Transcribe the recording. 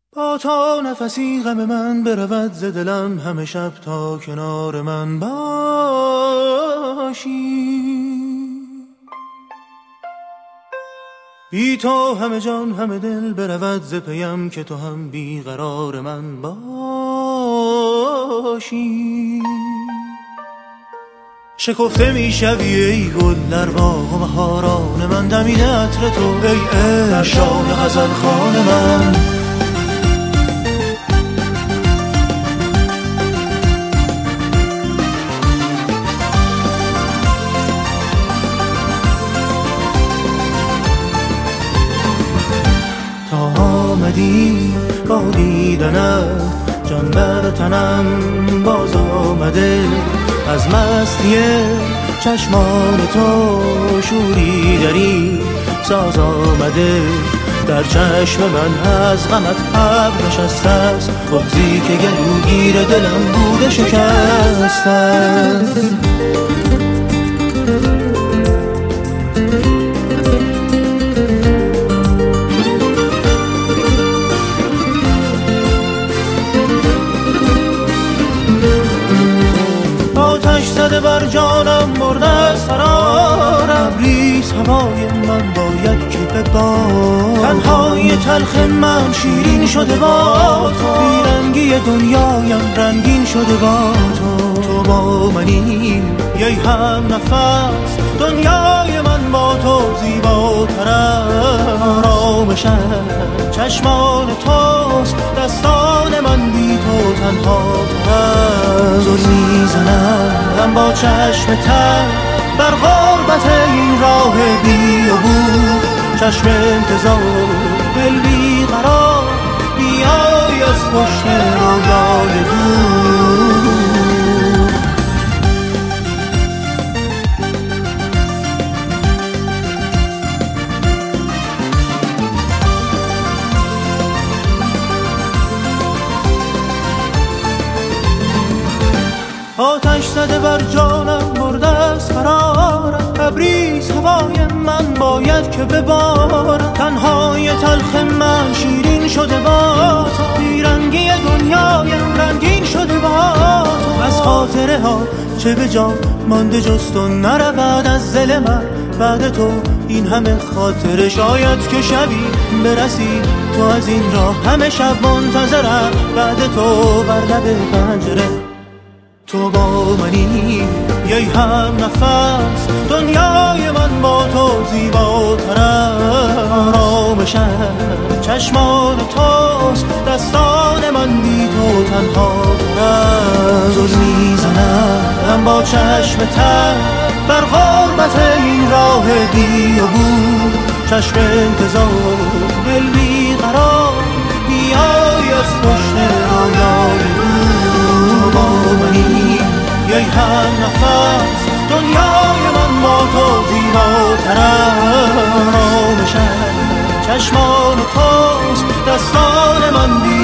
با تا نفسی غم من برود ز دلم، همه شب تا کنار من باشی. بی تو همه جان همه دل برود ز پیم، که تو هم بی قرار من باشی. شکفته می شوی ای گل در باغ و بهاران من، دمیده عطر تو ای در شان غزل خوان من. تا آمدی با دیدنت جان بر تنم باز آمده، از مستی چشمان تو شوری دری ساز آمده. در چشم من از غمت ابر نشسته است، بغضی که گلوگیر دلم بوده شکسته است. آتش زده بر جانم برده از فرارم، ریز هوای من باید که ببارم. تنهای تلخ من شیرین شده با تو، بیرنگی دنیایم رنگین شده با تو. تو با منی یه هم نفس، دنیای من با تو زیباتره. آرامشم چشمان توست، دستان من بی تو تنها تره. زل میزنم با چشم تر بر غربت این راه بی عبور. چشم انتظار دل بی قرار، بیای از پشت رویای دور. آتش زده بر جانم برده از قرارم، تبریز هوای من باید که ببارم. تنهای تلخ من شیرین شده با تو، بیرنگی دنیایم رنگین شده با تو. از خاطره ها چه به جا مانده جز تو نرود از دل من بعد تو. این همه خاطره شاید که شبی برسی تو از این راه، همه شب منتظرم بعد تو بر لب پنجره. تو با منی یه هم نفس، دنیای من با تو زیباتره. آرامشم چشمان توست، دستان من بی تو تنها تره. زل میزنم با چشم تر بر غربت این راه بی عبور. چشم انتظار دل بی قرار، بیای از پشت رویای دور. تو با منی یه هم نفس، دنیای من با تو زیباتره. آرامشم چشمان توست، دستان من بی